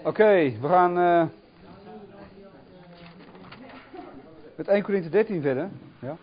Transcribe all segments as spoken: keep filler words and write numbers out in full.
Oké, okay, we gaan uh, met Eerste Korinthe dertien verder. Ja.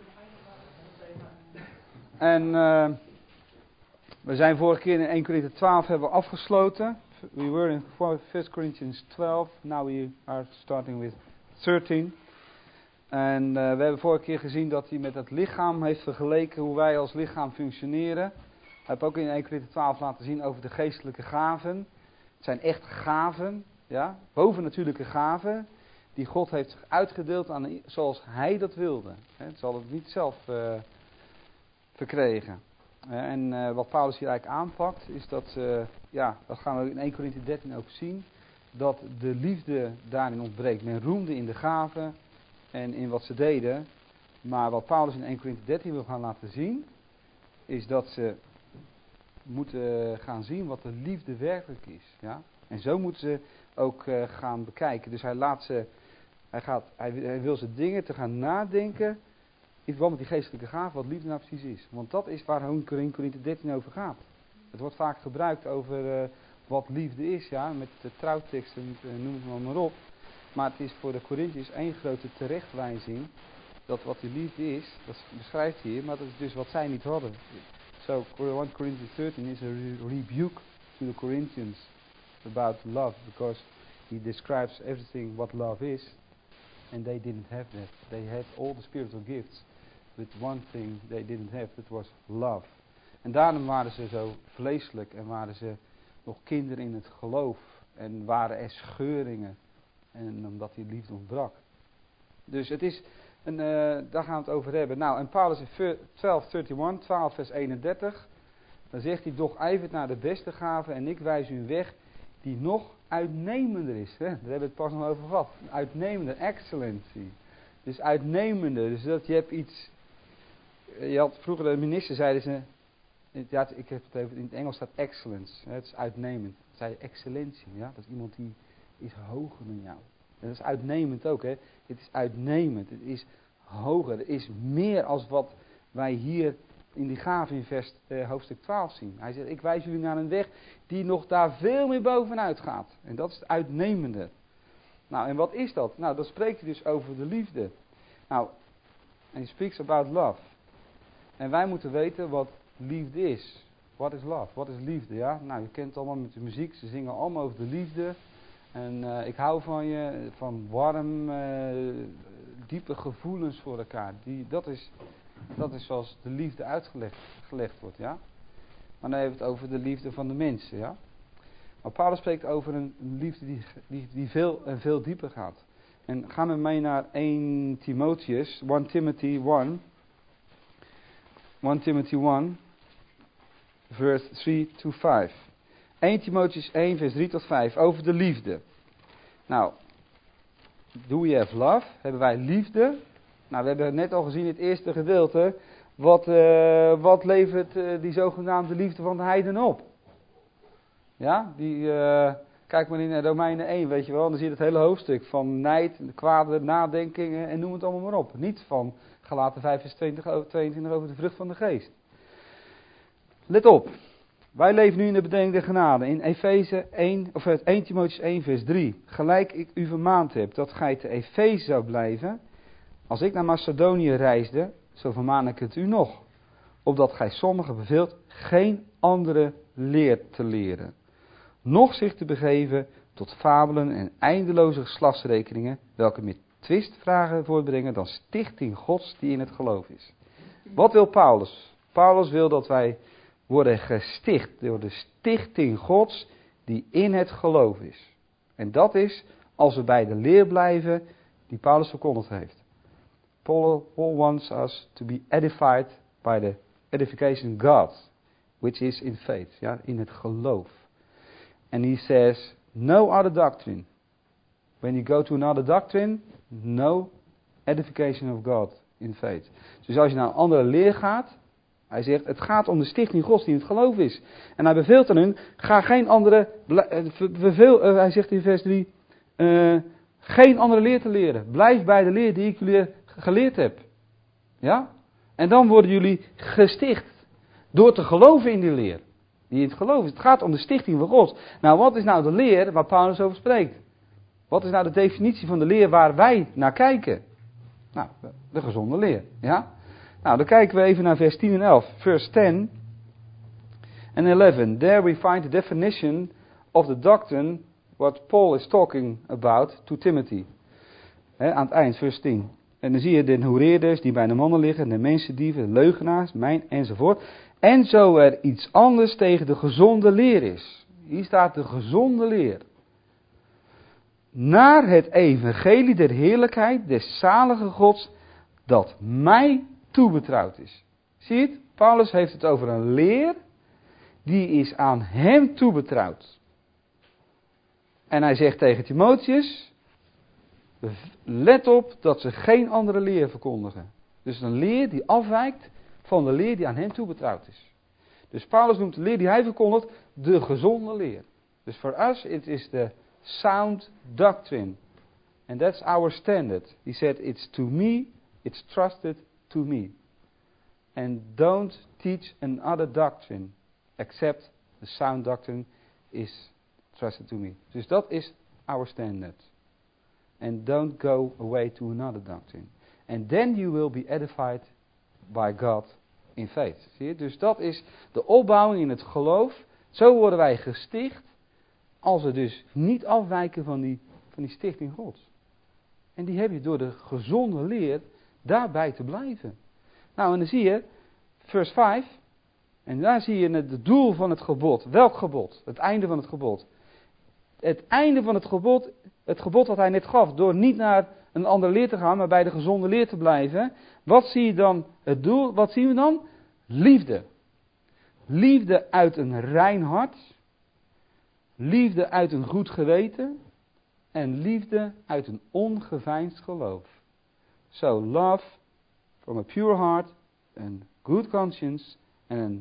En uh, we zijn vorige keer in Eerste Korinthe twaalf hebben we afgesloten. We were in First Corinthians twelve, now we are starting with thirteen. En uh, we hebben vorige keer gezien dat hij met het lichaam heeft vergeleken hoe wij als lichaam functioneren. Hij heeft ook in Eerste Korinthe twaalf laten zien over de geestelijke gaven. Het zijn echt gaven, ja, bovennatuurlijke gaven, die God heeft uitgedeeld aan, zoals hij dat wilde. Het zal het niet zelf uh, verkregen. En uh, wat Paulus hier eigenlijk aanpakt, is dat, uh, ja, dat gaan we in Eerste Korinthe dertien ook zien, dat de liefde daarin ontbreekt. Men roemde in de gaven en in wat ze deden, maar wat Paulus in Eerste Korinthe dertien wil gaan laten zien, is dat ze moeten gaan zien wat de liefde werkelijk is. Ja? En zo moeten ze ook uh, gaan bekijken. Dus hij laat ze, hij, gaat, hij, hij wil ze dingen te gaan nadenken in verband met die geestelijke gave, wat liefde nou precies is. Want dat is waar in Korinthe dertien over gaat. Het wordt vaak gebruikt over uh, wat liefde is, ja, met de trouwteksten, uh, noem het maar, maar op. Maar het is voor de Korinthiërs één grote terechtwijzing dat wat die liefde is, dat beschrijft hij hier, maar dat is dus wat zij niet hadden. So, First Corinthians thirteen is a re- rebuke to the Corinthians about love, because he describes everything what love is, and they didn't have that. They had all the spiritual gifts, but one thing they didn't have, that was love. En daarom waren ze zo vleeselijk en waren ze nog kinderen in het geloof en waren er scheuringen, en omdat die liefde ontbrak. Dus het is... En uh, daar gaan we het over hebben. Nou, en Paulus in twaalf eenendertig, twaalf vers eenendertig. Dan zegt hij, doch ijvert naar de beste gave en ik wijs u een weg die nog uitnemender is. Hè? Daar hebben we het pas nog over gehad. Uitnemender, excellency. Dus uitnemender. Dus dat je hebt iets... Je had vroeger de minister zeiden ze... Ja, ik heb het even, in het Engels staat excellence. Hè? Het is uitnemend. Zei excellentie. Ja? Dat is iemand die is hoger dan jou. En dat is uitnemend ook, hè. Het is uitnemend, het is hoger, het is meer als wat wij hier in die gave in vers eh, hoofdstuk twaalf zien. Hij zegt, ik wijs jullie naar een weg die nog daar veel meer bovenuit gaat. En dat is het uitnemende. Nou, en wat is dat? Nou, dat spreekt hij dus over de liefde. Nou, en he speaks about love. En wij moeten weten wat liefde is. What is love? Wat is liefde, ja? Nou, je kent het allemaal met de muziek, ze zingen allemaal over de liefde. En uh, ik hou van je, van warm, uh, diepe gevoelens voor elkaar. Die, dat, is, dat is zoals de liefde uitgelegd gelegd wordt, ja. Maar dan hebben we het over de liefde van de mensen, ja. Maar Paulus spreekt over een, een liefde die, die, die veel en veel dieper gaat. En gaan we mee naar Eerste Timotheus, First Timothy one. First Timothy one, verse three to five. Eerste Timotheus one, vers drie tot vijf, over de liefde. Nou, do we have love? Hebben wij liefde? Nou, we hebben net al gezien in het eerste gedeelte, wat, uh, wat levert uh, die zogenaamde liefde van de heiden op? Ja, die, uh, kijk maar in Romeinen één, weet je wel, dan zie je het hele hoofdstuk van nijd, kwade nadenkingen en noem het allemaal maar op. Niet van Galaten vijf vers tweeëntwintig over de vrucht van de geest. Let op. Wij leven nu in de bedeling der genade. In Efeze één, of Eerste Timotheus één vers drie. Gelijk ik u vermaand heb dat gij te Efeze zou blijven. Als ik naar Macedonië reisde, zo vermaan ik het u nog. Opdat gij sommigen beveelt geen andere leer te leren. Noch zich te begeven tot fabelen en eindeloze geslachtsrekeningen. Welke meer twistvragen voortbrengen dan stichting Gods die in het geloof is. Wat wil Paulus? Paulus wil dat wij worden gesticht door de stichting Gods die in het geloof is. En dat is als we bij de leer blijven die Paulus verkondigd heeft. Paul, Paul wants us to be edified by the edification of God, which is in faith, ja, in het geloof. And he says, no other doctrine. When you go to another doctrine, no edification of God in faith. Dus als je naar een andere leer gaat, hij zegt, het gaat om de stichting Gods die in het geloof is. En hij beveelt aan hun, ga geen andere, beveel, uh, hij zegt in vers drie, uh, geen andere leer te leren. Blijf bij de leer die ik jullie geleerd heb. Ja? En dan worden jullie gesticht. Door te geloven in die leer. Die in het geloof is. Het gaat om de stichting van God. Nou, wat is nou de leer waar Paulus over spreekt? Wat is nou de definitie van de leer waar wij naar kijken? Nou, de gezonde leer. Ja? Nou, dan kijken we even naar vers tien en elf. Vers tien en elf. There we find the definition of the doctrine what Paul is talking about to Timothy. He, aan het eind, vers tien. En dan zie je de hoereerders die bij de mannen liggen, de mensendieven, de leugenaars, mijn, enzovoort. En zo er iets anders tegen de gezonde leer is. Hier staat de gezonde leer. Naar het evangelie der heerlijkheid des zalige Gods dat mij toebetrouwd is. Zie je het? Paulus heeft het over een leer die is aan hem toebetrouwd. En hij zegt tegen Timotheus, let op dat ze geen andere leer verkondigen. Dus een leer die afwijkt van de leer die aan hem toebetrouwd is. Dus Paulus noemt de leer die hij verkondigt de gezonde leer. Dus voor us it is the sound doctrine. And that's our standard. He said it's to me, it's trusted to me. And don't teach another doctrine except the sound doctrine is trusted to me. Dus dat is our standard. And don't go away to another doctrine. And then you will be edified by God in faith. Zie je? Dus dat is de opbouwing in het geloof. Zo worden wij gesticht. Als we dus niet afwijken van die, van die stichting Gods. En die heb je door de gezonde leer daarbij te blijven. Nou, en dan zie je, vers vijf. En daar zie je het doel van het gebod. Welk gebod? Het einde van het gebod. Het einde van het gebod, het gebod wat hij net gaf, door niet naar een andere leer te gaan, maar bij de gezonde leer te blijven. Wat zie je dan het doel? Wat zien we dan? Liefde. Liefde uit een rein hart. Liefde uit een goed geweten. En liefde uit een ongeveinsd geloof. So love from a pure heart, a good conscience, and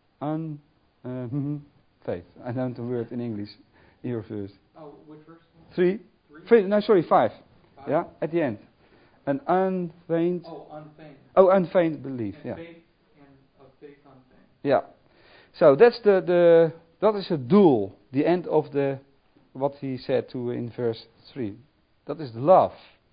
an un, uh, faith. I don't know the word in English. Here first. Oh, which verse? Three. Three. No, sorry, five. five. Yeah, at the end. An unfeigned. Oh, unfeigned. Oh, unfeigned belief. And Yeah. faith and of faith unfeigned. Yeah. So that's the the dat is het doel. The end of the what he said to in verse three. Dat is love.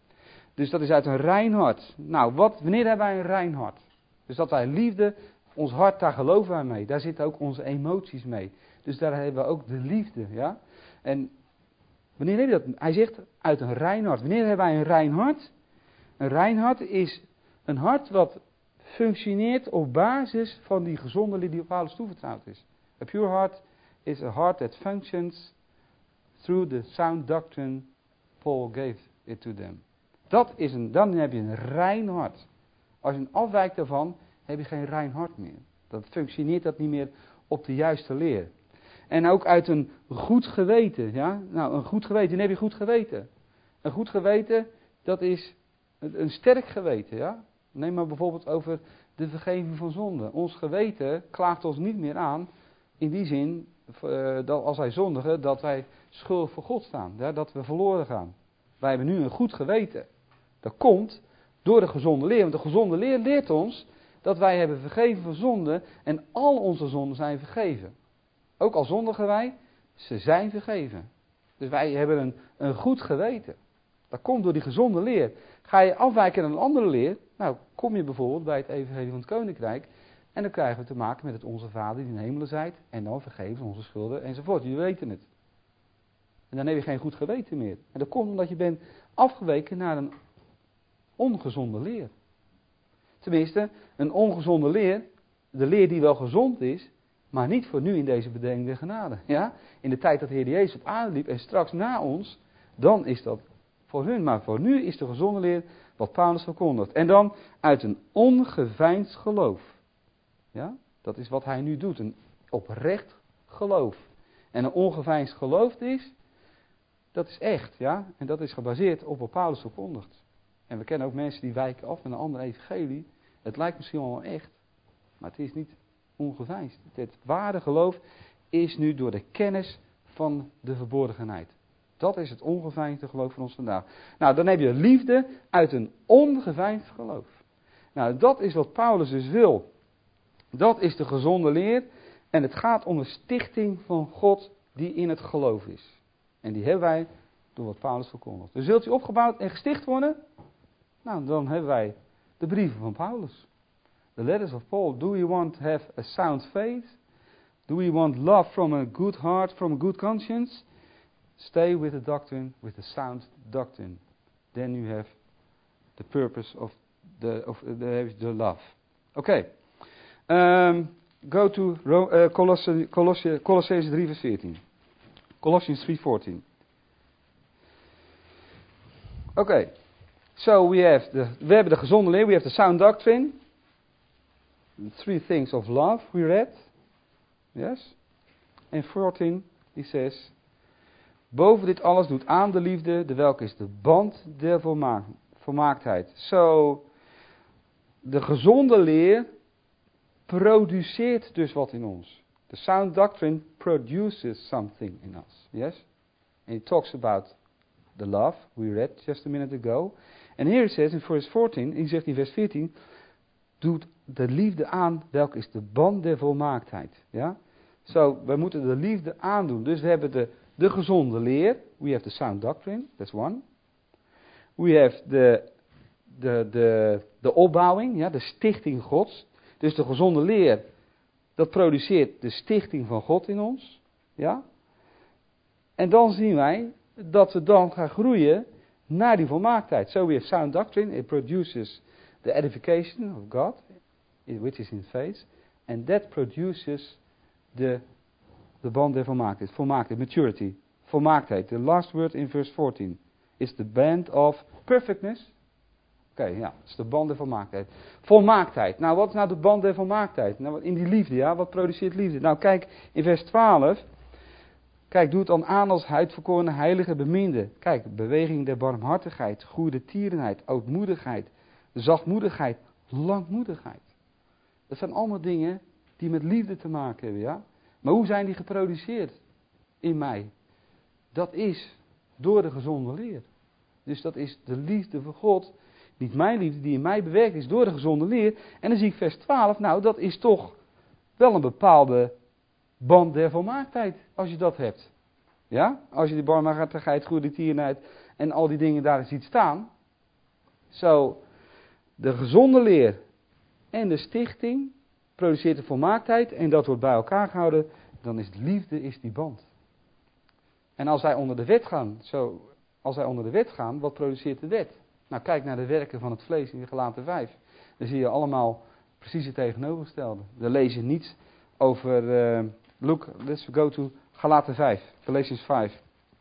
Dus dat is uit een rein hart. Nou, wat, wanneer hebben wij een rein hart? Dus dat wij liefde, ons hart, daar geloven wij mee. Daar zitten ook onze emoties mee. Dus daar hebben we ook de liefde, ja. En wanneer heb je dat? Hij zegt uit een rein hart. Wanneer hebben wij een rein hart? Een rein hart is een hart wat functioneert op basis van die gezonde leer die Paulus toevertrouwd is. A pure heart is a heart that functions through the sound doctrine Paul gave it to them. Dat is een, dan heb je een rein hart. Als je afwijkt daarvan, heb je geen rein hart meer. Dan functioneert dat niet meer op de juiste leer. En ook uit een goed geweten. Ja? Nou, een goed geweten, dan heb je goed geweten. Een goed geweten, dat is een, een sterk geweten. Ja? Neem maar bijvoorbeeld over de vergeving van zonde. Ons geweten klaagt ons niet meer aan. In die zin, uh, dat als wij zondigen, dat wij schuldig voor God staan. Ja? Dat we verloren gaan. Wij hebben nu een goed geweten. Dat komt door de gezonde leer. Want de gezonde leer leert ons dat wij hebben vergeven van zonde. En al onze zonden zijn vergeven. Ook al zondigen wij, ze zijn vergeven. Dus wij hebben een, een goed geweten. Dat komt door die gezonde leer. Ga je afwijken naar een andere leer, nou kom je bijvoorbeeld bij het evangelie van het koninkrijk. En dan krijgen we te maken met het onze Vader die in de hemelen zijt. En dan vergeven onze schulden enzovoort. Jullie weten het. En dan heb je geen goed geweten meer. En dat komt omdat je bent afgeweken naar een ongezonde leer. Tenminste, een ongezonde leer, de leer die wel gezond is, maar niet voor nu in deze bediening der genade. Ja? In de tijd dat de Heer Jezus op aarde liep en straks na ons, dan is dat voor hun. Maar voor nu is de gezonde leer wat Paulus verkondigt. En dan uit een ongeveinsd geloof. Ja? Dat is wat hij nu doet, een oprecht geloof. En een ongeveinsd geloof is, dat is echt. Ja? En dat is gebaseerd op wat Paulus verkondigt. En we kennen ook mensen die wijken af met een andere evangelie. Het lijkt misschien wel echt, maar het is niet ongeveinsd. Het ware geloof is nu door de kennis van de verborgenheid. Dat is het ongeveinsde geloof van ons vandaag. Nou, dan heb je liefde uit een ongeveinsd geloof. Nou, dat is wat Paulus dus wil. Dat is de gezonde leer. En het gaat om de stichting van God die in het geloof is. En die hebben wij door wat Paulus verkondigt. Dus zult u opgebouwd en gesticht worden? Nou, dan hebben wij de brieven van Paulus. The letters of Paul. Do you want to have a sound faith? Do you want love from a good heart, from a good conscience? Stay with the doctrine, with the sound doctrine. Then you have the purpose of the, of the, the love. Oké. Okay. Um, go to uh, Colosse, Colosse, Colossenses drie vers veertien. Colossians three fourteen. Oké. Okay. So we have the, we hebben de gezonde leer, we have the sound doctrine. The three things of love we read. Yes. En fourteen, he says, boven dit alles doet aan de liefde, de welke is de band der volmaak, volmaaktheid. So, de gezonde leer produceert dus wat in ons. The sound doctrine produces something in us. Yes? And it talks about the love we read just a minute ago. And here it says in verse fourteen, hij zegt in vers veertien, doet de liefde aan, welke is de band der volmaaktheid. Ja? Zo, so, wij moeten de liefde aandoen. Dus we hebben de, de gezonde leer. We have the sound doctrine, that's one. We have de, de, de, de opbouwing, ja, de stichting Gods. Dus de gezonde leer, dat produceert de stichting van God in ons. Ja? En dan zien wij dat we dan gaan groeien naar die volmaaktheid. So we have sound doctrine, it produces the edification of God, which is in faith. And that produces the, the band der volmaaktheid, volmaaktheid, maturity, volmaaktheid. The last word in verse fourteen is the band of perfectness. Oké, okay, ja, dat is de band der volmaaktheid. Volmaaktheid. Nou, wat is nou de band der volmaaktheid? Nou, in die liefde, ja, wat produceert liefde? Nou, kijk, in vers twaalf. Kijk, doe het dan aan als uitverkorene heilige beminde. Kijk, beweging der barmhartigheid, goede tierenheid, ootmoedigheid, zachtmoedigheid, langmoedigheid. Dat zijn allemaal dingen die met liefde te maken hebben, ja. Maar hoe zijn die geproduceerd in mij? Dat is door de gezonde leer. Dus dat is de liefde van God. Niet mijn liefde die in mij bewerkt is door de gezonde leer. En dan zie ik vers twaalf. Nou, dat is toch wel een bepaalde band der volmaaktheid. Als je dat hebt. Ja? Als je die barmhartigheid, goede tierenheid en al die dingen daar ziet staan. Zo, de gezonde leer en de stichting produceert de volmaaktheid. En dat wordt bij elkaar gehouden. Dan is liefde is die band. En als wij onder de wet gaan. Zo, als wij onder de wet gaan, wat produceert de wet? Nou, kijk naar de werken van het vlees in de Galaten vijf. Dan zie je allemaal precies het tegenovergestelde. Dan lees je niets over... Uh, look, let's go to Galaten vijf. Galatians vijf.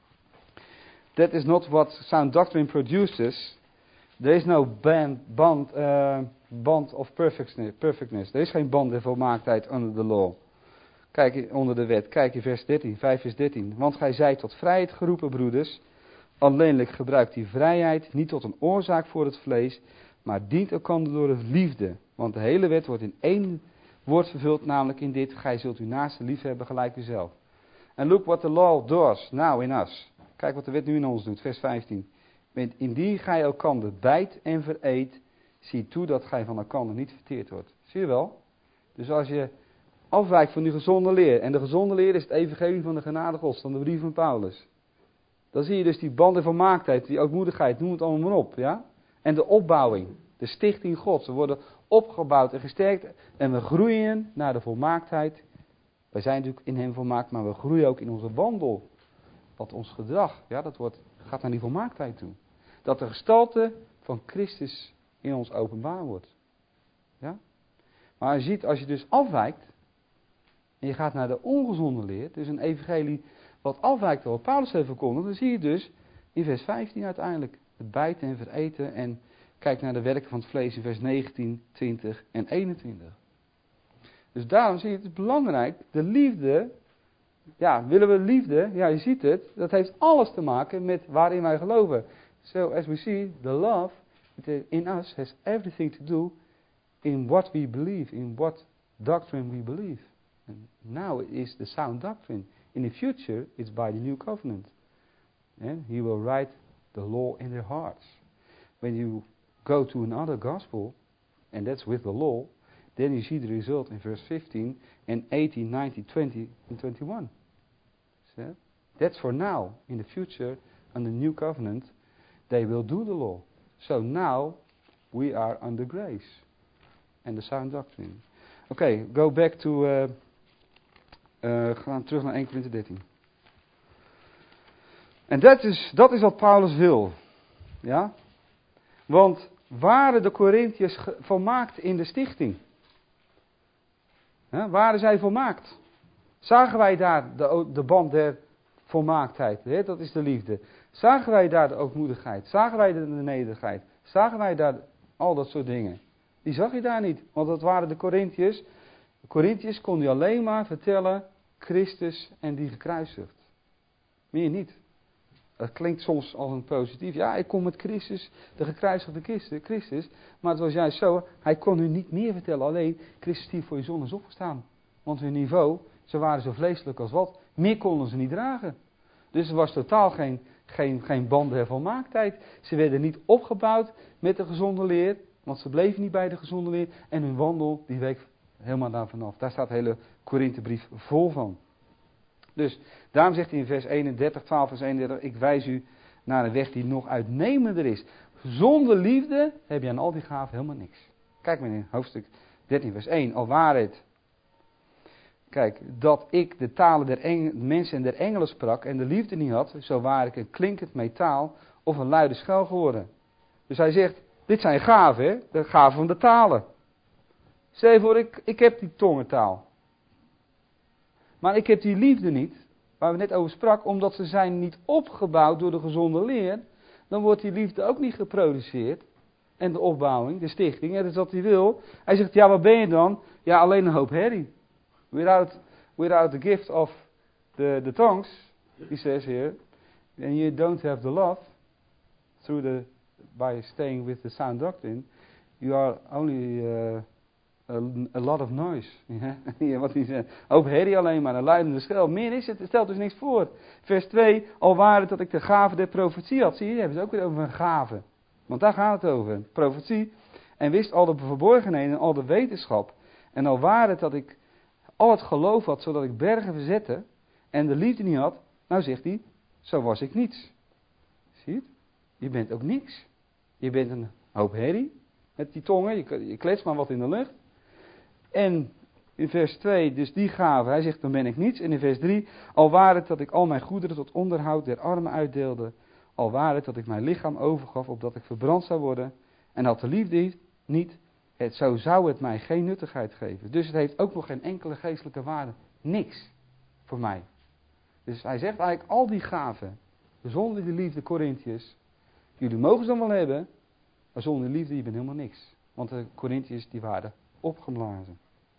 That is not what sound doctrine produces. There is no band, band, uh, band of perfectness. Er is geen band der volmaaktheid under the law. Kijk onder de wet. Kijk in vers dertien. vijf vers dertien. Want gij zijt tot vrijheid geroepen, broeders. Alleenlijk gebruikt die vrijheid niet tot een oorzaak voor het vlees, maar dient elkander door de liefde. Want de hele wet wordt in één woord vervuld, namelijk in dit: gij zult uw naaste lief hebben gelijk uzelf. And look what the law does now in us. Kijk wat de wet nu in ons doet, vers vijftien. Indien gij elkander bijt en vereet, zie toe dat gij van elkander niet verteerd wordt. Zie je wel? Dus als je afwijkt van die gezonde leer, en de gezonde leer is het evangelie van de genade Gods, van de brief van Paulus. Dan zie je dus die band der volmaaktheid, die ootmoedigheid, noem het allemaal maar op. Ja? En de opbouwing, de stichting Gods. We worden opgebouwd en gesterkt en we groeien naar de volmaaktheid. Wij zijn natuurlijk in hem volmaakt, maar we groeien ook in onze wandel. Want ons gedrag, ja, dat wordt, gaat naar die volmaaktheid toe. Dat de gestalte van Christus in ons openbaar wordt. Ja? Maar je ziet, als je dus afwijkt en je gaat naar de ongezonde leer, dus een evangelie wat afwijkt van wat Paulus heeft verkondigd, dan zie je dus in vers vijftien uiteindelijk het bijten en vereten. En kijk naar de werken van het vlees in vers negentien, twintig en eenentwintig. Dus daarom zie je het is belangrijk, de liefde, ja, willen we liefde, ja je ziet het, dat heeft alles te maken met waarin wij geloven. So as we see, the love in us has everything to do in what we believe, in what doctrine we believe. And now it is the sound doctrine. In the future, it's by the new covenant. And he will write the law in their hearts. When you go to another gospel, and that's with the law, then you see the result in verse fifteen and eighteen, nineteen, twenty and twenty-one. So, that's for now. In the future, under the new covenant, they will do the law. So now we are under grace and the sound doctrine. Oké, okay, go back to... Uh, uh, gaan terug naar Eerste Korinthe dertien. En dat is, dat is wat Paulus wil. Ja? Want waren de Korintiërs ge- volmaakt in de stichting? He, waren zij volmaakt? Zagen wij daar de, de band der volmaaktheid? He, dat is de liefde. Zagen wij daar de ootmoedigheid? Zagen wij de nederigheid? Zagen wij daar al dat soort dingen? Die zag je daar niet, want dat waren de Korintiërs. De Korintiërs kon je alleen maar vertellen Christus en die gekruisigd. Meer niet. Dat klinkt soms als een positief. Ja, ik kom met Christus, de gekruisigde Christus. Maar het was juist zo, hij kon u niet meer vertellen. Alleen, Christus die voor je zon is opgestaan. Want hun niveau, ze waren zo vleeselijk als wat. Meer konden ze niet dragen. Dus er was totaal geen, geen, geen banden der volmaaktheid. Ze werden niet opgebouwd met de gezonde leer. Want ze bleven niet bij de gezonde leer. En hun wandel, die week helemaal daar vanaf. Daar staat de hele Korinthebrief vol van. Dus daarom zegt hij in vers eenendertig, twaalf vers eenendertig, ik wijs u naar een weg die nog uitnemender is. Zonder liefde heb je aan al die gaven helemaal niks. Kijk maar in hoofdstuk dertien vers één, al waar het. Kijk, dat ik de talen der engel, mensen en der engelen sprak en de liefde niet had, zo waar ik een klinkend metaal of een luide schel geworden. Dus hij zegt, dit zijn gaven, hè? De gaven van de talen. Stel je voor, ik, ik heb die tongentaal. Maar ik heb die liefde niet, waar we net over sprak, omdat ze zijn niet opgebouwd door de gezonde leer. Dan wordt die liefde ook niet geproduceerd. En de opbouwing, de stichting, dat is wat hij wil. Hij zegt, ja, wat ben je dan? Ja, alleen een hoop herrie. Without, without the gift of the, the tongues, he says here, and you don't have the love, through the, by staying with the sound doctrine, you are only... Uh, A, a lot of noise. Ja, ja, wat hij zegt. Hoop herrie alleen maar, een luidende schel. Meer is het, het stelt dus niks voor. Vers twee, al waren het dat ik de gave der profetie had. Zie je, hebben ze ook weer over een gave. Want daar gaat het over. Profetie. En wist al de verborgenheden en al de wetenschap. En al waren het dat ik al het geloof had, zodat ik bergen verzette. En de liefde niet had. Nou zegt hij, zo was ik niets. Zie je het? Je bent ook niks. Je bent een hoop herrie. Met die tongen, je, je klets maar wat in de lucht. En in vers twee, dus die gave, hij zegt, dan ben ik niets. En in vers drie, al waar het dat ik al mijn goederen tot onderhoud der armen uitdeelde. Al waar het dat ik mijn lichaam overgaf, opdat ik verbrand zou worden. En had de liefde niet, het, zo zou het mij geen nuttigheid geven. Dus het heeft ook nog geen enkele geestelijke waarde. Niks voor mij. Dus hij zegt eigenlijk, al die gaven, zonder die liefde, Korintiërs, jullie mogen ze dan wel hebben, maar zonder liefde, je bent helemaal niks. Want de Korintiërs, die waren opgeblazen.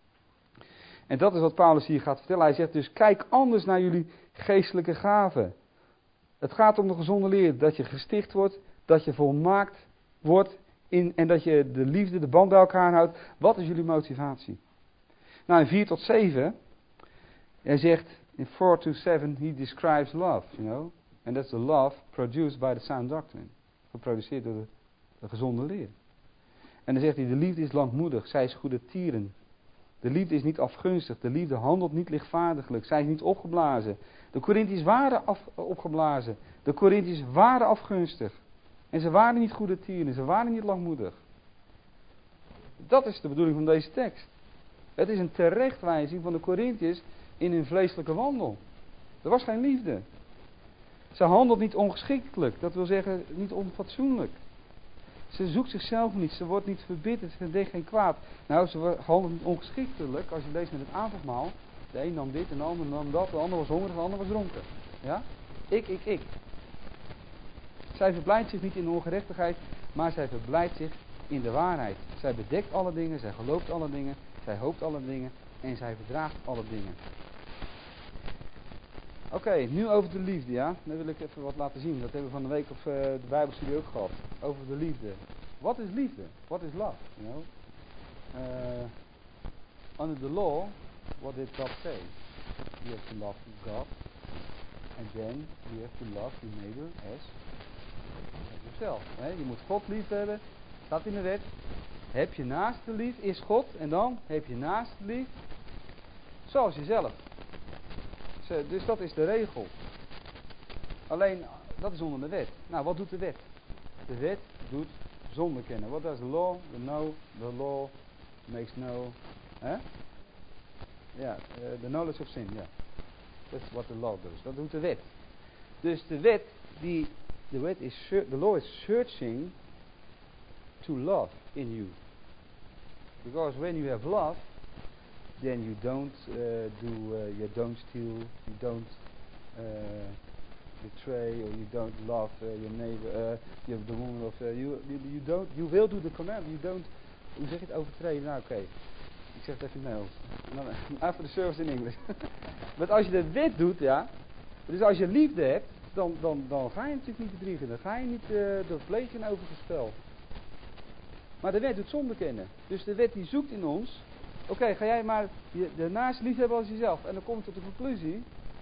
En dat is wat Paulus hier gaat vertellen. Hij zegt dus, kijk anders naar jullie geestelijke gaven. Het gaat om de gezonde leer. Dat je gesticht wordt, dat je volmaakt wordt in, en dat je de liefde, de band bij elkaar houdt. Wat is jullie motivatie? Nou, in vier tot zeven, hij zegt, in four to seven, he describes love, you know. And that's the love produced by the sound doctrine. Geproduceerd door de, de gezonde leer. En dan zegt hij, de liefde is langmoedig, zij is goede tieren. De liefde is niet afgunstig, de liefde handelt niet lichtvaardiglijk, zij is niet opgeblazen. De Korintiërs waren af, opgeblazen, de Korintiërs waren afgunstig. En ze waren niet goede tieren, ze waren niet langmoedig. Dat is de bedoeling van deze tekst. Het is een terechtwijzing van de Korintiërs in hun vleeselijke wandel. Er was geen liefde. Ze handelt niet ongeschiktelijk, dat wil zeggen niet onfatsoenlijk. Ze zoekt zichzelf niet, ze wordt niet verbitterd, ze deed geen kwaad. Nou, ze handelt niet ongeschiktelijk, als je leest met het avondmaal. De een nam dit, en de ander nam dat, de ander was hongerig, de ander was dronken. Ja? Ik, ik, ik. Zij verblijdt zich niet in de ongerechtigheid, maar zij verblijdt zich in de waarheid. Zij bedekt alle dingen, zij gelooft alle dingen, zij hoopt alle dingen en zij verdraagt alle dingen. Oké, okay, nu over de liefde, ja. Dan wil ik even wat laten zien. Dat hebben we van de week op uh, de Bijbelstudie ook gehad. Over de liefde. Wat is liefde? What is love? You know? Uh, under the law, what did God say? You have to love God. And then you have to love your neighbor as, as yourself. He? Je moet God lief hebben. Staat in de wet. heb je naaste lief, is God, en dan heb je naaste lief zoals jezelf. Dus dat is de regel. Alleen, dat is onder de wet. Nou, wat doet de wet? De wet doet zonde kennen. What does the law? The know, the law makes know. Hè? Ja, uh, the knowledge of sin, ja. Yeah. That's what the law does. Dat doet de wet. Dus de wet, die, de wet is, the law is searching to love in you. Because when you have love, then you don't uh, do, uh, you don't steal, you don't uh, betray, or you don't love uh, your neighbor, uh, you the woman of, uh, you, you, you don't, you will do the command, you don't, hoe zeg je het, overtreden? Nou oké, okay. Ik zeg het even in het Nederlands. After the service in English. Maar als je de wet doet, ja, dus als je liefde hebt, dan, dan, dan ga je natuurlijk niet bedriegen, dan ga je niet, uh, dan pleeg je een overspel. Maar de wet doet zonde kennen. Dus de wet die zoekt in ons. Oké, okay, ga jij maar je, de naast lief hebben als jezelf. En dan kom je tot de conclusie.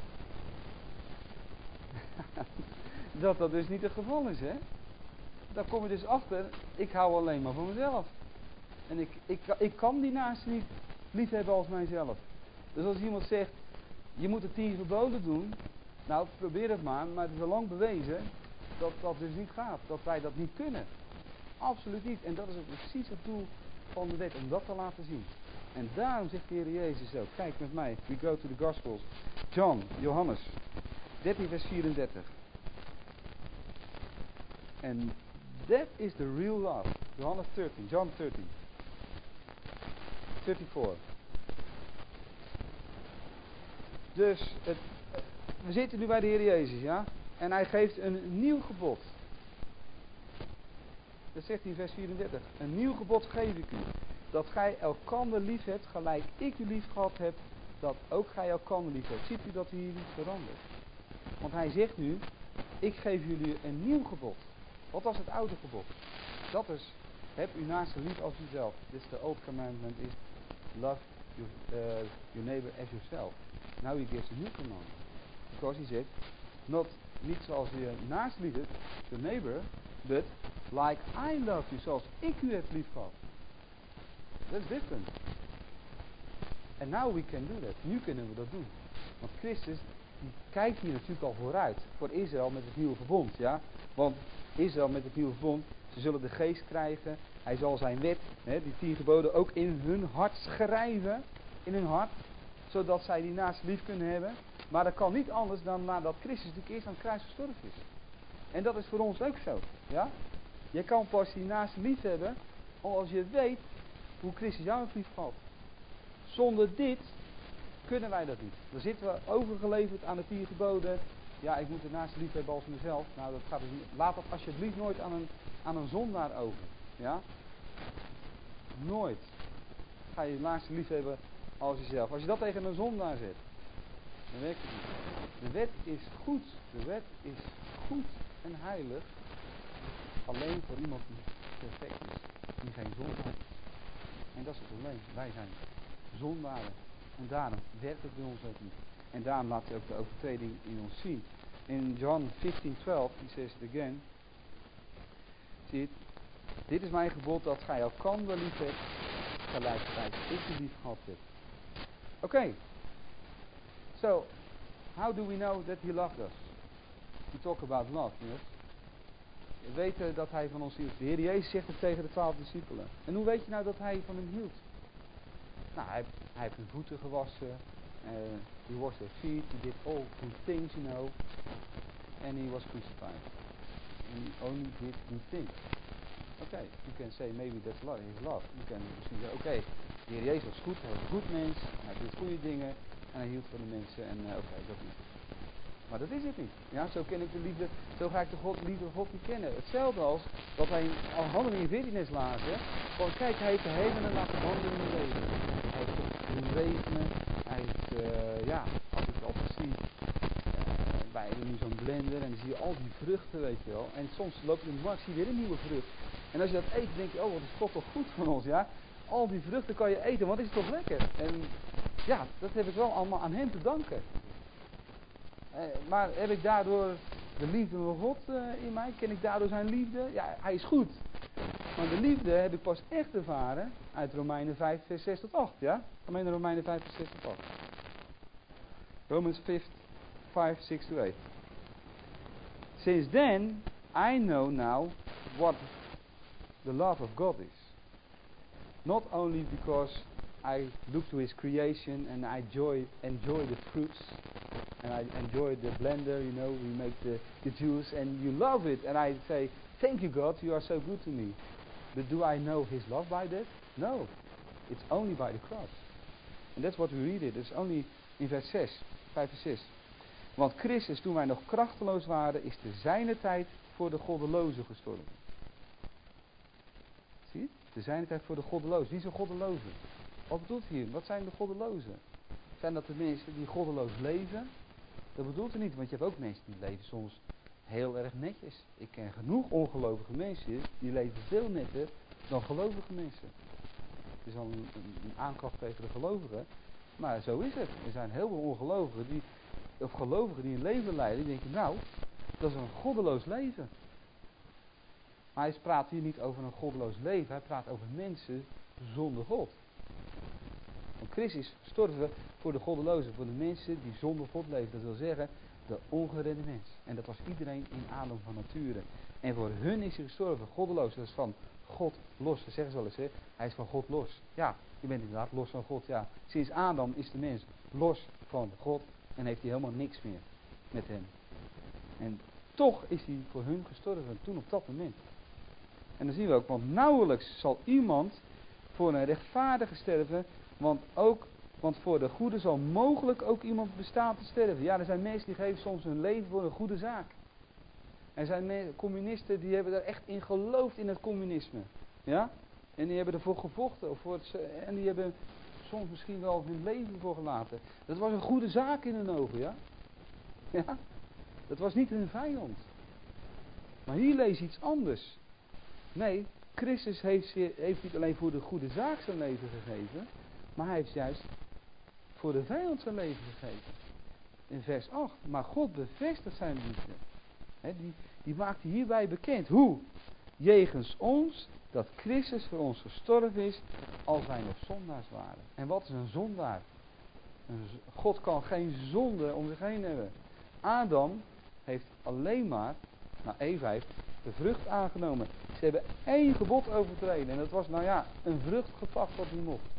dat dat dus niet het geval is, hè. Dan kom je dus achter. Ik hou alleen maar van mezelf. En ik, ik, ik kan die naast niet lief hebben als mijzelf. Dus als iemand zegt. Je moet de tien geboden doen. Nou, probeer het maar. Maar het is al lang bewezen. Dat dat dus niet gaat. Dat wij dat niet kunnen. Absoluut niet. En dat is ook precies het doel van de wet. Om dat te laten zien. En daarom zegt de Heer Jezus ook. Kijk met mij. We go to the Gospels. John, Johannes. dertien vers vierendertig. En that is the real love. Johannes dertien. John dertien. vierendertig. Dus het, we zitten nu bij de Heer Jezus, ja. En hij geeft een nieuw gebod. Dat zegt hij in vers vierendertig. Een nieuw gebod geef ik u. Dat gij elkander lief hebt, gelijk ik u lief gehad heb, dat ook gij elkander lief hebt. Ziet u dat hij hier niet verandert? Want hij zegt nu, ik geef jullie een nieuw gebod. Wat was het oude gebod? Dat is, heb u naast lief als uzelf. This the old commandment is, love your, uh, your neighbor as yourself. Now he gives a new commandment. Because he said, not, niet zoals je naast lief hebt, the neighbor, but like I love you, zoals ik u heb lief gehad. That's different. And now we can do that. Nu kunnen we dat doen. Want Christus, die kijkt hier natuurlijk al vooruit. Voor Israël met het nieuwe verbond, ja. Want Israël met het nieuwe verbond, ze zullen de geest krijgen. Hij zal zijn wet, hè, die tien geboden, ook in hun hart schrijven. In hun hart. Zodat zij die naast lief kunnen hebben. Maar dat kan niet anders dan nadat Christus natuurlijk eerst aan het kruis gestorven is. En dat is voor ons ook zo, ja. Je kan pas die naast lief hebben, als je weet hoe Christus jou heeft lief gehad. Zonder dit kunnen wij dat niet. Dan zitten we overgeleverd aan de tien geboden. Ja, ik moet de naaste lief hebben als mezelf. Nou, dat gaat dus niet. Laat dat alsjeblieft nooit aan een, aan een zondaar over. Ja? Nooit. Ga je de naaste lief hebben als jezelf. Als je dat tegen een zondaar zet, dan werkt het niet. De wet is goed. De wet is goed en heilig. Alleen voor iemand die perfect is. Die geen zonde heeft. En dat is het probleem. Wij zijn zondaren. En daarom werkt het bij ons ook niet. En daarom laat hij ook de overtreding in ons zien. In John fifteen twelve, he says it again. Zie je het? Dit is mijn gebod dat gij elkander lief hebt, gelijkertijd ik u lief gehad heb. Oké. Okay. So, how do we know that he loved us? We talk about love, yes? We weten dat hij van ons hield. De Heer Jezus zegt het tegen de twaalf discipelen. En hoe weet je nou dat hij van hen hield? Nou, hij, hij heeft hun voeten gewassen. Uh, he washed their feet. He did all good things, you know. And he was crucified. And he only did good things. Okay, you can say maybe that's love, his love. You can misschien zeggen, oké, okay, de Heer Jezus was goed. Hij was een goed mens. En hij deed goede dingen. En hij hield van de mensen. En uh, oké, okay, dat is het. Maar dat is het niet. Ja, zo ken ik de liefde, zo ga ik de God, liefde van God niet kennen. Hetzelfde als wat wij al Handelingen veertien eens lazen. Van kijk, hij heeft de hemelen laten wandelen in het leven. Hij heeft het doen regenen. Hij heeft, uh, ja, als ik altijd zie, uh, wij hebben nu zo'n blender en dan zie je al die vruchten, weet je wel. En soms loop je in de markt, zie je weer een nieuwe vrucht. En als je dat eet, denk je, oh wat is God toch goed van ons, ja. Al die vruchten kan je eten, want het is toch lekker. En ja, dat heb ik wel allemaal aan hem te danken. Uh, maar heb ik daardoor de liefde van God uh, in mij? Ken ik daardoor zijn liefde? Ja, hij is goed. Maar Maar de liefde heb ik pas echt ervaren uit Romeinen vijf, vers zes tot acht. Ja? Kom mee naar Romeinen vijf, vers zes tot acht. Romans vijf, six to eight. Since then, I know now what the love of God is. Not only because I look to His creation and I enjoy, enjoy the fruits. And I enjoy the blender, you know, we make the, the juice and you love it. And I say, thank you God, you are so good to me. But do I know His love by that? No. It's only by the cross. And that's what we read it. It's only in vers zes, vijf vers zes. Want Christus, toen wij nog krachteloos waren, is te zijner tijd voor de goddelozen gestorven. Zie je? Te zijner tijd voor de goddelozen. Wie zijn goddelozen? Wat bedoelt hier? Wat zijn de goddelozen? Zijn dat de mensen die goddeloos leven? Dat bedoelt hij niet, want je hebt ook mensen die leven soms heel erg netjes. Ik ken genoeg ongelovige mensen die leven veel netter dan gelovige mensen. Het is al een, een, een aanklacht tegen de gelovigen, maar zo is het. Er zijn heel veel ongelovigen die, of gelovigen die een leven leiden, die denken, nou, dat is een goddeloos leven. Maar hij praat hier niet over een goddeloos leven, hij praat over mensen zonder God. Want Christus is gestorven voor de goddelozen, voor de mensen die zonder God leven. Dat wil zeggen, de ongeredde mens. En dat was iedereen in Adam van nature. En voor hun is hij gestorven, goddeloos. Dat is van God los. Dat zeggen ze wel eens, hè? Hij is van God los. Ja, je bent inderdaad los van God. Ja, sinds Adam is de mens los van God en heeft hij helemaal niks meer met hem. En toch is hij voor hun gestorven, toen op dat moment. En dan zien we ook, want nauwelijks zal iemand voor een rechtvaardige sterven, want ook, want voor de goede zal mogelijk ook iemand bestaan te sterven. Ja, er zijn mensen die geven soms hun leven voor een goede zaak. Er zijn me- communisten die hebben daar echt in geloofd in het communisme. Ja? En die hebben ervoor gevochten. Of voor het, en die hebben soms misschien wel hun leven voor gelaten. Dat was een goede zaak in hun ogen, ja? Ja? Dat was niet hun vijand. Maar hier lees je iets anders. Nee, Christus heeft, heeft niet alleen voor de goede zaak zijn leven gegeven, maar hij heeft juist voor de vijand zijn leven gegeven. In vers acht. Maar God bevestigt zijn liefde. He, die, die maakt hierbij bekend. Hoe? Jegens ons, dat Christus voor ons gestorven is, als wij nog zondaars waren. En wat is een zondaar? Een, God kan geen zonde om zich heen hebben. Adam heeft alleen maar, nou Eva heeft de vrucht aangenomen. Ze hebben één gebod overtreden. En dat was, nou ja, een vrucht gepakt wat niet mocht.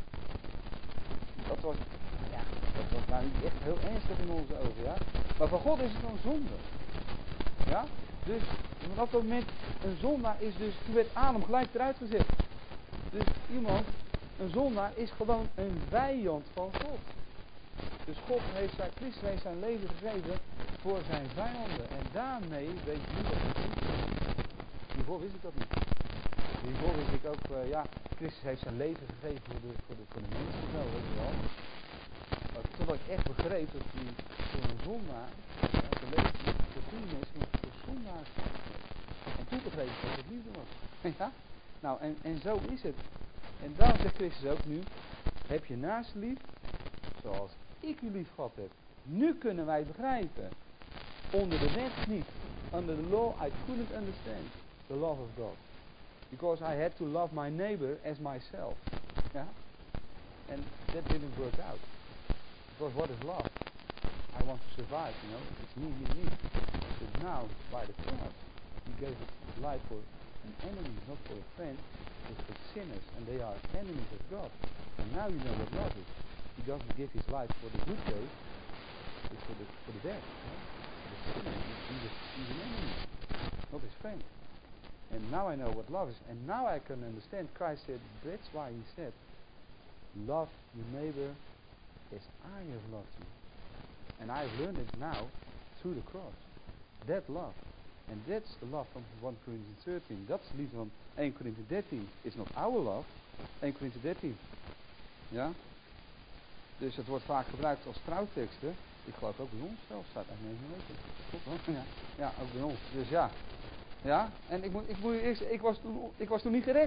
Dat was, ja, dat was nou niet echt heel ernstig in onze ogen, ja. Maar voor God is het een zonde. Ja? Dus vanaf dat moment, een zondaar is dus, toen werd Adam gelijk eruit gezet. Dus iemand, een zondaar is gewoon een vijand van God. Dus God heeft zijn, Christus heeft zijn leven gegeven voor zijn vijanden. En daarmee weet je nu dat het niet is. Hiervoor wist ik dat niet. Hiervoor wist ik ook, uh, ja, Christus heeft zijn leven gegeven voor de, voor de, voor de mensen, zo, weet je wel. Maar totdat ik echt begreep dat hij voor een zondaar, ja, de leven voor goede mensen, maar voor zondaars. En toen begreep ik dat het liefde was. Ja? Nou, en, en zo is het. En daarom zegt Christus ook nu, heb je naast lief, zoals ik u lief gehad heb. Nu kunnen wij begrijpen. Onder de wet niet. Under the law I couldn't understand the love of God. Because I had to love my neighbor as myself. Yeah? And that didn't work out. Because what is love? I want to survive, you know. It's me, me, me. But now, by the cross, He gave His life for an enemy, not for a friend, but for sinners. And they are enemies of God. And now you know what love is. He doesn't give His life for the good days, but for the, for the bad. Yeah? For the sinner. He's, a, he's an enemy, not His friend. And now I know what love is. And now I can understand. Christ said, that's why He said, love your neighbor as I have loved you. And I have learned it now through the cross. That love. And that's the love from First Corinthians thirteen. Dat is de liefde van First Corinthians thirteen. It's not our love. First Corinthians thirteen. Ja? Dus het wordt vaak gebruikt als trouwteksten. Ik geloof ook bij ons zelfs. Staat eigenlijk niet weten. Klopt wel? Ja. Ja, ook bij ons. Dus ja. Ja. En ik moet, ik moet eerst, ik was toen, ik was toen niet gered.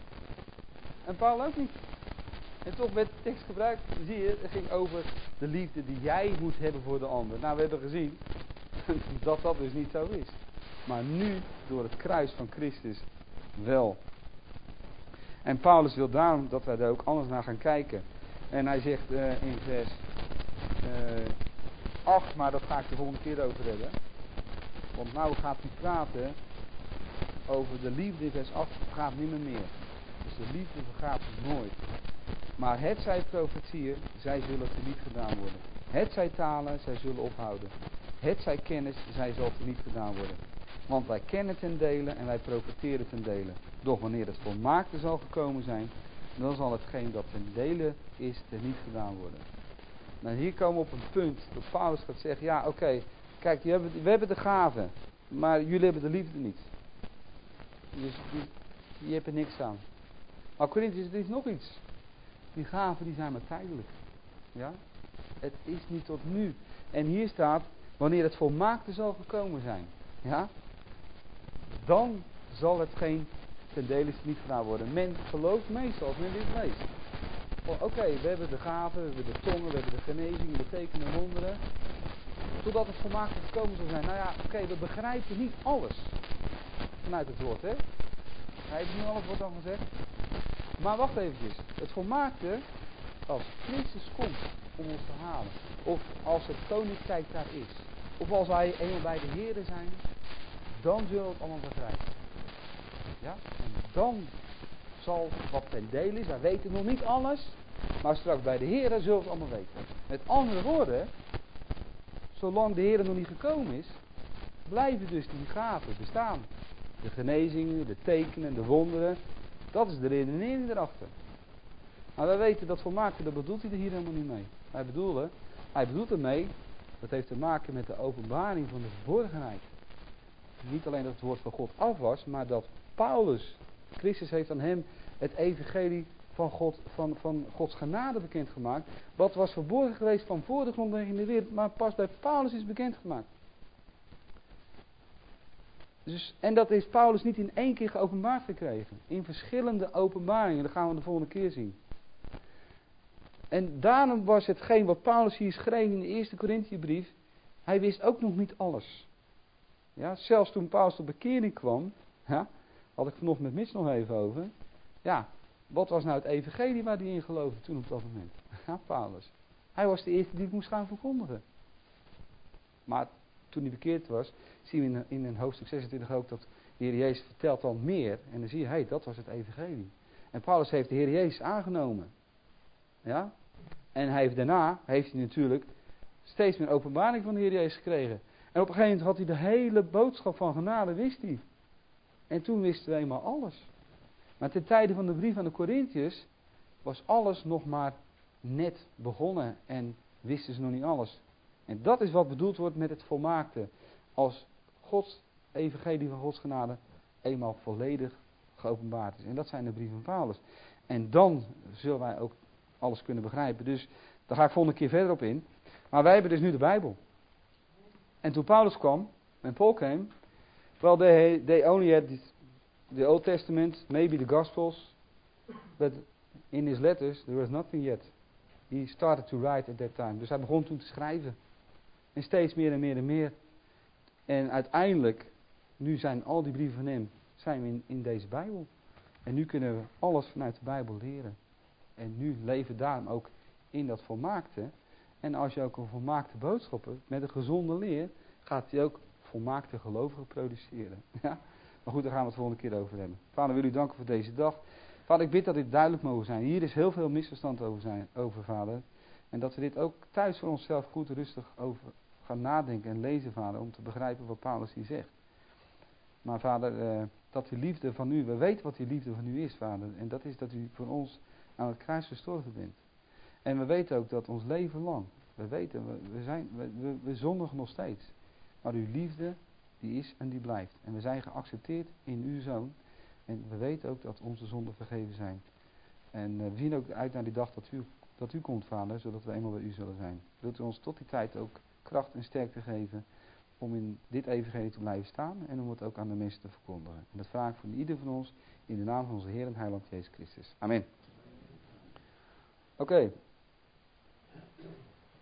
En Paul ook niet. En toch werd de tekst gebruikt. Zie je, het ging over de liefde die jij moet hebben voor de ander. Nou, we hebben gezien dat dat dus niet zo is. Maar nu, door het kruis van Christus, wel. En Paulus wil daarom dat wij daar ook anders naar gaan kijken. En hij zegt uh, in vers uh, acht, maar dat ga ik de volgende keer over hebben. Want nou gaat hij praten over de liefde in vers acht, gaat niet meer meer. Dus de liefde vergaat nooit. Maar het zij profetieën, zij zullen teniet gedaan worden. Het zij talen, zij zullen ophouden. Het zij kennis, zij zal teniet gedaan worden. Want wij kennen ten dele en wij profeteren ten dele. Doch wanneer het volmaakte zal gekomen zijn, dan zal hetgeen dat ten dele is teniet gedaan worden. Nou, hier komen we op een punt dat Paulus gaat zeggen, ja oké, okay, kijk, we hebben, we hebben de gaven, maar jullie hebben de liefde niet. Dus je hebt er niks aan. Maar Corinthiërs, er is nog iets. Die gaven die zijn maar tijdelijk. Ja? Het is niet tot nu. En hier staat, wanneer het volmaakte zal gekomen zijn. Ja? Dan zal hetgeen ten dele niet gedaan worden. Men gelooft meestal als men dit leest. Oké, okay, we hebben de gaven, we hebben de tongen, we hebben de genezingen, de tekenen, wonderen. Totdat het volmaakte gekomen zal zijn. Nou ja, oké, okay, we begrijpen niet alles. Vanuit het woord, hè. Begrijpen niet alles wordt dan gezegd. Maar wacht eventjes. Het volmaakte, als Christus komt om ons te halen. Of als het koninkrijk daar is. Of als wij eenmaal bij de Here zijn. Dan zullen we het allemaal begrijpen. Ja? En dan zal wat ten dele is. Wij weten nog niet alles. Maar straks bij de Here zullen we het allemaal weten. Met andere woorden. Zolang de Here nog niet gekomen is. Blijven dus die gaven bestaan. De genezingen, de tekenen, de wonderen. Dat is de redenering erachter. Maar wij weten dat volmaakte, dat bedoelt hij er hier helemaal niet mee. Hij bedoelt, hij bedoelt ermee, dat heeft te maken met de openbaring van de verborgenheid. Niet alleen dat het woord van God af was, maar dat Paulus, Christus heeft aan hem het evangelie van, God, van, van Gods genade bekendgemaakt. Wat was verborgen geweest van voor de grondlegging in de wereld, maar pas bij Paulus is bekendgemaakt. Dus, en dat is Paulus niet in één keer geopenbaard gekregen. In verschillende openbaringen. Dat gaan we de volgende keer zien. En daarom was hetgeen wat Paulus hier schreef in de eerste Korintiëbrief. Hij wist ook nog niet alles. Ja, zelfs toen Paulus tot bekering kwam. Ja, had ik vanochtend met Mitch nog even over. Ja, wat was nou het evangelie waar hij in geloofde toen op dat moment? Ja, Paulus. Hij was de eerste die het moest gaan verkondigen. Maar toen hij bekeerd was, zien we in, in hoofdstuk zesentwintig ook dat de Heer Jezus vertelt dan meer. En dan zie je, hé, hey, dat was het evangelie. En Paulus heeft de Heer Jezus aangenomen. Ja? En hij heeft, daarna heeft hij natuurlijk steeds meer openbaring van de Heer Jezus gekregen. En op een gegeven moment had hij de hele boodschap van genade, wist hij. En toen wisten we eenmaal alles. Maar ten tijde van de brief aan de Corinthiërs was alles nog maar net begonnen en wisten ze nog niet alles. En dat is wat bedoeld wordt met het volmaakte. Als Gods evangelie van Gods genade eenmaal volledig geopenbaard is. En dat zijn de brieven van Paulus. En dan zullen wij ook alles kunnen begrijpen. Dus daar ga ik volgende keer verder op in. Maar wij hebben dus nu de Bijbel. En toen Paulus kwam, en Paul came, well they, they only had the Old Testament, maybe the Gospels, but in his letters there was nothing yet. He started to write at that time. Dus hij begon toen te schrijven. En steeds meer en meer en meer. En uiteindelijk, nu zijn al die brieven van hem, zijn we in, in deze Bijbel. En nu kunnen we alles vanuit de Bijbel leren. En nu leven we daarom ook in dat volmaakte. En als je ook een volmaakte boodschap hebt, met een gezonde leer, gaat hij ook volmaakte gelovigen produceren. Ja? Maar goed, daar gaan we het volgende keer over hebben. Vader, wil u danken voor deze dag. Vader, ik bid dat dit duidelijk mogen zijn. Hier is heel veel misverstand over, zijn, over Vader. En dat we dit ook thuis voor onszelf goed rustig over gaan nadenken en lezen, Vader, om te begrijpen wat Paulus hier zegt. Maar Vader, eh, dat die liefde van u, we weten wat die liefde van u is, Vader. En dat is dat u voor ons aan het kruis gestorven bent. En we weten ook dat ons leven lang, we weten, we, we, zijn, we, we, we zondigen nog steeds. Maar uw liefde, die is en die blijft. En we zijn geaccepteerd in uw Zoon. En we weten ook dat onze zonden vergeven zijn. En uh, we zien ook uit naar die dag dat u, dat u komt, Vader, zodat we eenmaal bij u zullen zijn. Wilt u ons tot die tijd ook kracht en sterkte geven om in dit evangelie te blijven staan en om het ook aan de mensen te verkondigen. En dat vraag ik voor ieder van ons in de naam van onze Heer en Heiland Jezus Christus. Amen. Oké. Okay.